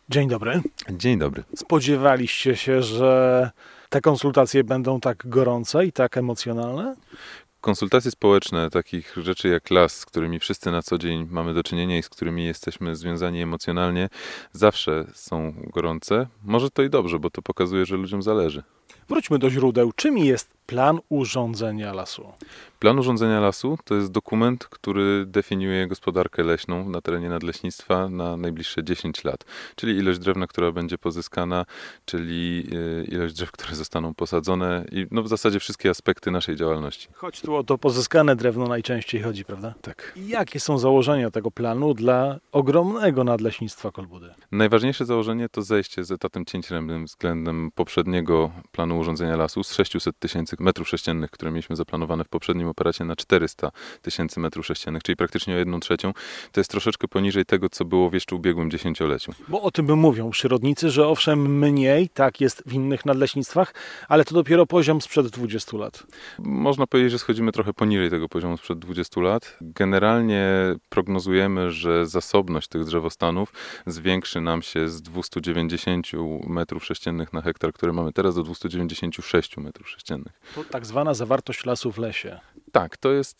Dzień dobry. Dzień dobry. Spodziewaliście się, że te konsultacje będą tak gorące i tak emocjonalne? Konsultacje społeczne, takich rzeczy jak las, z którymi wszyscy na co dzień mamy do czynienia i z którymi jesteśmy związani emocjonalnie, zawsze są gorące. Może to i dobrze, bo to pokazuje, że ludziom zależy. Wróćmy do źródeł. Czym jest plan urządzenia lasu? Plan urządzenia lasu to jest dokument, który definiuje gospodarkę leśną na terenie nadleśnictwa na najbliższe 10 lat. Czyli ilość drewna, która będzie pozyskana, czyli ilość drzew, które zostaną posadzone i w zasadzie wszystkie aspekty naszej działalności. Choć tu o to pozyskane drewno najczęściej chodzi, prawda? Tak. I jakie są założenia tego planu dla ogromnego nadleśnictwa Kolbudy? Najważniejsze założenie to zejście z etapem cięć rębnym względem poprzedniego planu urządzenia lasu z 600 tysięcy metrów sześciennych, które mieliśmy zaplanowane w poprzednim operacie na 400 tysięcy metrów sześciennych, czyli praktycznie o 1/3. To jest troszeczkę poniżej tego, co było w jeszcze ubiegłym dziesięcioleciu. Bo o tym mówią przyrodnicy, że owszem mniej, tak jest w innych nadleśnictwach, ale to dopiero poziom sprzed 20 lat. Można powiedzieć, że schodzimy trochę poniżej tego poziomu sprzed 20 lat. Generalnie prognozujemy, że zasobność tych drzewostanów zwiększy nam się z 290 metrów sześciennych na hektar, które mamy teraz, do 296 metrów sześciennych. To tak zwana zawartość lasu w lesie. Tak, to jest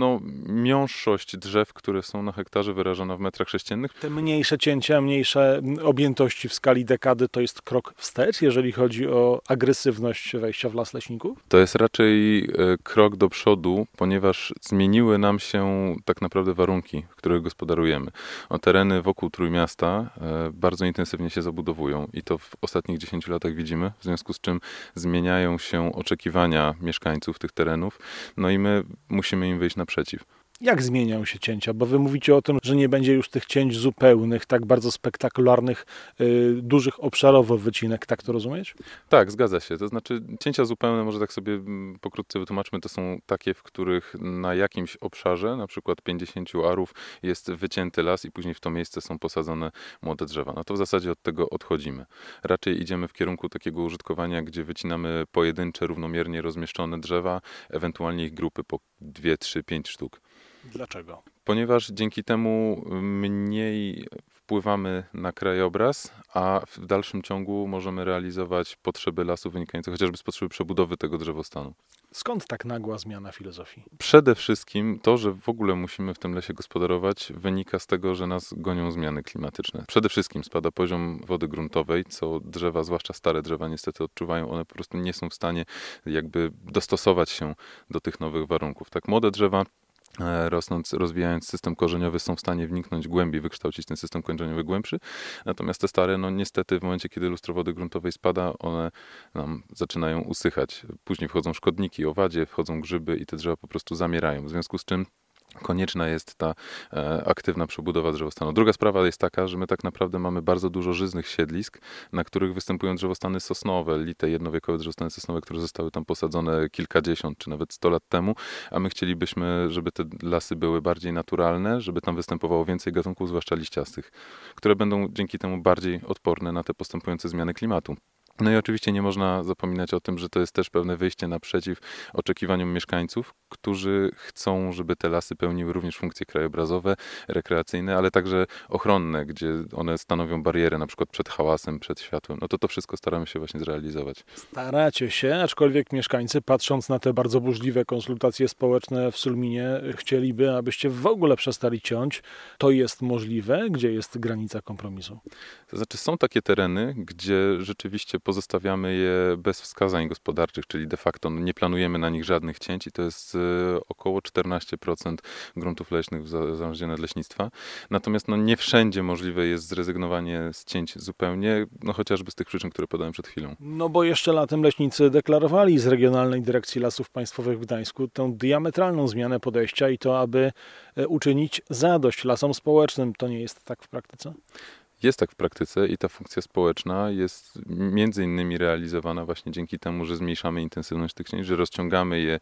miąższość drzew, które są na hektarze wyrażona w metrach sześciennych. Te mniejsze cięcia, mniejsze objętości w skali dekady to jest krok wstecz, jeżeli chodzi o agresywność wejścia w las leśników? To jest raczej krok do przodu, ponieważ zmieniły nam się tak naprawdę warunki, w których gospodarujemy. Tereny wokół Trójmiasta bardzo intensywnie się zabudowują i to w ostatnich 10 latach widzimy, w związku z czym zmieniają się oczekiwania mieszkańców tych terenów, no i my musimy im wyjść naprzeciw. Jak zmieniają się cięcia? Bo wy mówicie o tym, że nie będzie już tych cięć zupełnych, tak bardzo spektakularnych, dużych obszarowo wycinek, tak to rozumieć? Tak, zgadza się. To znaczy cięcia zupełne, może tak sobie pokrótce wytłumaczmy, to są takie, w których na jakimś obszarze, na przykład 50 arów, jest wycięty las i później w to miejsce są posadzone młode drzewa. No to w zasadzie od tego odchodzimy. Raczej idziemy w kierunku takiego użytkowania, gdzie wycinamy pojedyncze, równomiernie rozmieszczone drzewa, ewentualnie ich grupy po 2, 3, 5 sztuk. Dlaczego? Ponieważ dzięki temu mniej wpływamy na krajobraz, a w dalszym ciągu możemy realizować potrzeby lasu wynikające chociażby z potrzeby przebudowy tego drzewostanu. Skąd tak nagła zmiana filozofii? Przede wszystkim to, że w ogóle musimy w tym lesie gospodarować, wynika z tego, że nas gonią zmiany klimatyczne. Przede wszystkim spada poziom wody gruntowej, co drzewa, zwłaszcza stare drzewa, niestety odczuwają. One po prostu nie są w stanie jakby dostosować się do tych nowych warunków. Tak, młode drzewa rosnąc, rozwijając system korzeniowy, są w stanie wniknąć głębiej, wykształcić ten system korzeniowy głębszy. Natomiast te stare, niestety w momencie, kiedy lustro wody gruntowej spada, one nam zaczynają usychać. Później wchodzą szkodniki, owadzie, wchodzą grzyby i te drzewa po prostu zamierają. W związku z czym konieczna jest ta aktywna przebudowa drzewostanu. Druga sprawa jest taka, że my tak naprawdę mamy bardzo dużo żyznych siedlisk, na których występują drzewostany sosnowe, lite jednowiekowe drzewostany sosnowe, które zostały tam posadzone kilkadziesiąt czy nawet 100 lat temu, a my chcielibyśmy, żeby te lasy były bardziej naturalne, żeby tam występowało więcej gatunków, zwłaszcza liściastych, które będą dzięki temu bardziej odporne na te postępujące zmiany klimatu. No i oczywiście nie można zapominać o tym, że to jest też pewne wyjście naprzeciw oczekiwaniom mieszkańców, którzy chcą, żeby te lasy pełniły również funkcje krajobrazowe, rekreacyjne, ale także ochronne, gdzie one stanowią barierę na przykład przed hałasem, przed światłem. No to wszystko staramy się właśnie zrealizować. Staracie się, aczkolwiek mieszkańcy, patrząc na te bardzo burzliwe konsultacje społeczne w Sulminie, chcieliby, abyście w ogóle przestali ciąć. To jest możliwe? Gdzie jest granica kompromisu? To znaczy są takie tereny, gdzie rzeczywiście pozostawiamy je bez wskazań gospodarczych, czyli de facto nie planujemy na nich żadnych cięć i to jest około 14% gruntów leśnych w zarządzie nadleśnictwa. Natomiast nie wszędzie możliwe jest zrezygnowanie z cięć zupełnie, chociażby z tych przyczyn, które podałem przed chwilą. No bo jeszcze latem leśnicy deklarowali z Regionalnej Dyrekcji Lasów Państwowych w Gdańsku tę diametralną zmianę podejścia i to, aby uczynić zadość lasom społecznym. To nie jest tak w praktyce? Jest tak w praktyce i ta funkcja społeczna jest między innymi realizowana właśnie dzięki temu, że zmniejszamy intensywność tych cięć, że rozciągamy je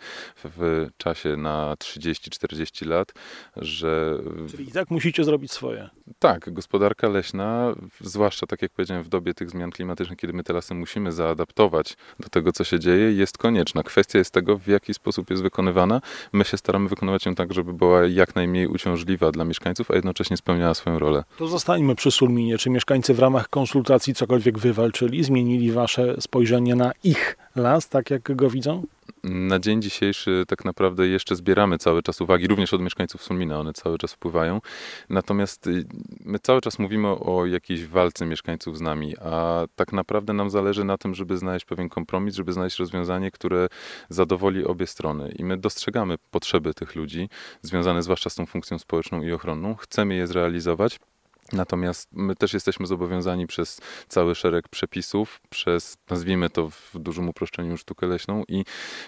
w czasie na 30-40 lat, że... Czyli i tak musicie zrobić swoje. Tak, gospodarka leśna, zwłaszcza tak jak powiedziałem w dobie tych zmian klimatycznych, kiedy my te lasy musimy zaadaptować do tego, co się dzieje, jest konieczna. Kwestia jest tego, w jaki sposób jest wykonywana. My się staramy wykonywać ją tak, żeby była jak najmniej uciążliwa dla mieszkańców, a jednocześnie spełniała swoją rolę. To zostańmy przy Sulminie. Sulminie? Czy mieszkańcy w ramach konsultacji cokolwiek wywalczyli? Zmienili wasze spojrzenie na ich las, tak jak go widzą? Na dzień dzisiejszy tak naprawdę jeszcze zbieramy cały czas uwagi, również od mieszkańców Sulmina, one cały czas wpływają. Natomiast my cały czas mówimy o jakiejś walce mieszkańców z nami, a tak naprawdę nam zależy na tym, żeby znaleźć pewien kompromis, żeby znaleźć rozwiązanie, które zadowoli obie strony. I my dostrzegamy potrzeby tych ludzi, związane zwłaszcza z tą funkcją społeczną i ochronną. Chcemy je zrealizować. Natomiast my też jesteśmy zobowiązani przez cały szereg przepisów, przez, nazwijmy to w dużym uproszczeniu, sztukę leśną i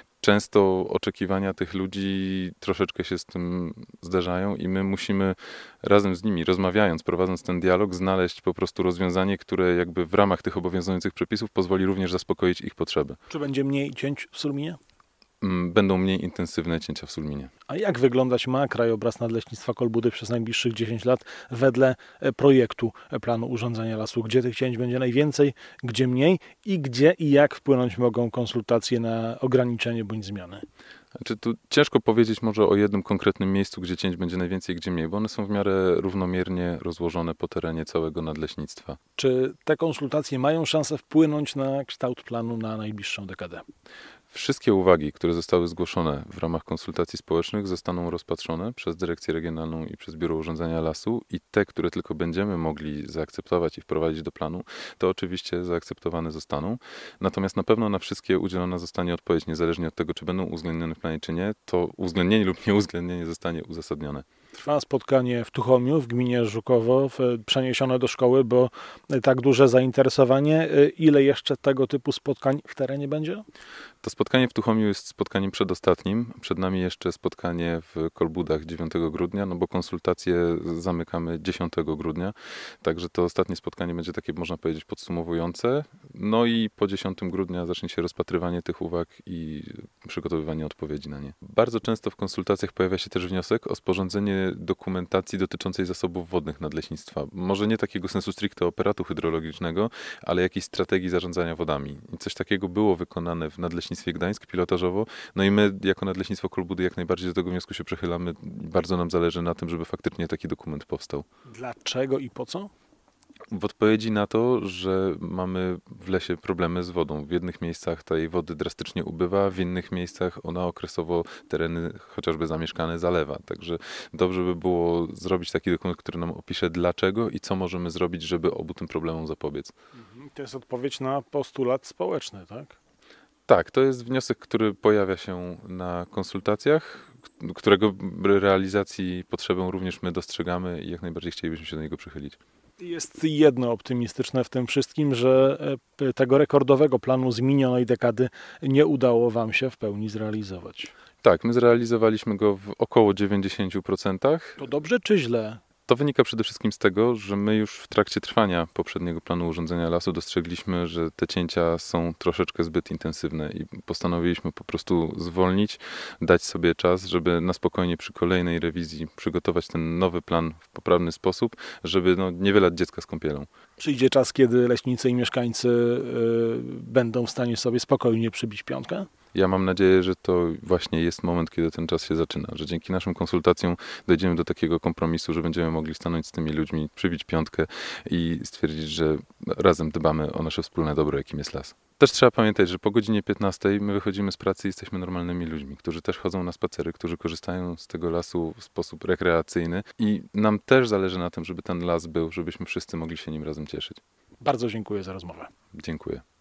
często oczekiwania tych ludzi troszeczkę się z tym zderzają i my musimy razem z nimi, rozmawiając, prowadząc ten dialog, znaleźć po prostu rozwiązanie, które jakby w ramach tych obowiązujących przepisów pozwoli również zaspokoić ich potrzeby. Czy będzie mniej cięć w Sulminie? Będą mniej intensywne cięcia w Sulminie. A jak wyglądać ma krajobraz Nadleśnictwa Kolbudy przez najbliższych 10 lat wedle projektu planu urządzenia lasu? Gdzie tych cięć będzie najwięcej, gdzie mniej i gdzie i jak wpłynąć mogą konsultacje na ograniczenie bądź zmiany? Znaczy, tu ciężko powiedzieć może o jednym konkretnym miejscu, gdzie cięć będzie najwięcej, gdzie mniej, bo one są w miarę równomiernie rozłożone po terenie całego nadleśnictwa. Czy te konsultacje mają szansę wpłynąć na kształt planu na najbliższą dekadę? Wszystkie uwagi, które zostały zgłoszone w ramach konsultacji społecznych, zostaną rozpatrzone przez Dyrekcję Regionalną i przez Biuro Urządzenia Lasu i te, które tylko będziemy mogli zaakceptować i wprowadzić do planu, to oczywiście zaakceptowane zostaną. Natomiast na pewno na wszystkie udzielona zostanie odpowiedź, niezależnie od tego, czy będą uwzględnione w planie, czy nie, to uwzględnienie lub nieuwzględnienie zostanie uzasadnione. Trwa spotkanie w Tuchomiu, w gminie Żukowo, przeniesione do szkoły, bo tak duże zainteresowanie. Ile jeszcze tego typu spotkań w terenie będzie? To spotkanie w Tuchomiu jest spotkaniem przedostatnim. Przed nami jeszcze spotkanie w Kolbudach 9 grudnia, no bo konsultacje zamykamy 10 grudnia. Także to ostatnie spotkanie będzie takie, można powiedzieć, podsumowujące. No i po 10 grudnia zacznie się rozpatrywanie tych uwag i przygotowywanie odpowiedzi na nie. Bardzo często w konsultacjach pojawia się też wniosek o sporządzenie dokumentacji dotyczącej zasobów wodnych nadleśnictwa. Może nie takiego sensu stricte operatu hydrologicznego, ale jakiejś strategii zarządzania wodami. I coś takiego było wykonane w Nadleśnictwie Gdańsk pilotażowo. No i my jako Nadleśnictwo Kolbudy jak najbardziej do tego wniosku się przychylamy. Bardzo nam zależy na tym, żeby faktycznie taki dokument powstał. Dlaczego i po co? W odpowiedzi na to, że mamy w lesie problemy z wodą. W jednych miejscach tej wody drastycznie ubywa, w innych miejscach ona okresowo tereny, chociażby zamieszkane, zalewa. Także dobrze by było zrobić taki dokument, który nam opisze dlaczego i co możemy zrobić, żeby obu tym problemom zapobiec. To jest odpowiedź na postulat społeczny, tak? Tak, to jest wniosek, który pojawia się na konsultacjach, którego realizacji potrzebę również my dostrzegamy i jak najbardziej chcielibyśmy się do niego przychylić. Jest jedno optymistyczne w tym wszystkim, że tego rekordowego planu z minionej dekady nie udało wam się w pełni zrealizować. Tak, my zrealizowaliśmy go w około 90%. To dobrze czy źle? To wynika przede wszystkim z tego, że my już w trakcie trwania poprzedniego planu urządzenia lasu dostrzegliśmy, że te cięcia są troszeczkę zbyt intensywne i postanowiliśmy po prostu zwolnić, dać sobie czas, żeby na spokojnie przy kolejnej rewizji przygotować ten nowy plan w poprawny sposób, żeby nie wylać dziecka z kąpielą. Przyjdzie czas, kiedy leśnicy i mieszkańcy będą w stanie sobie spokojnie przybić piątkę? Ja mam nadzieję, że to właśnie jest moment, kiedy ten czas się zaczyna, że dzięki naszym konsultacjom dojdziemy do takiego kompromisu, że będziemy mogli stanąć z tymi ludźmi, przybić piątkę i stwierdzić, że razem dbamy o nasze wspólne dobro, jakim jest las. Też trzeba pamiętać, że po godzinie 15 my wychodzimy z pracy i jesteśmy normalnymi ludźmi, którzy też chodzą na spacery, którzy korzystają z tego lasu w sposób rekreacyjny i nam też zależy na tym, żeby ten las był, żebyśmy wszyscy mogli się nim razem cieszyć. Bardzo dziękuję za rozmowę. Dziękuję.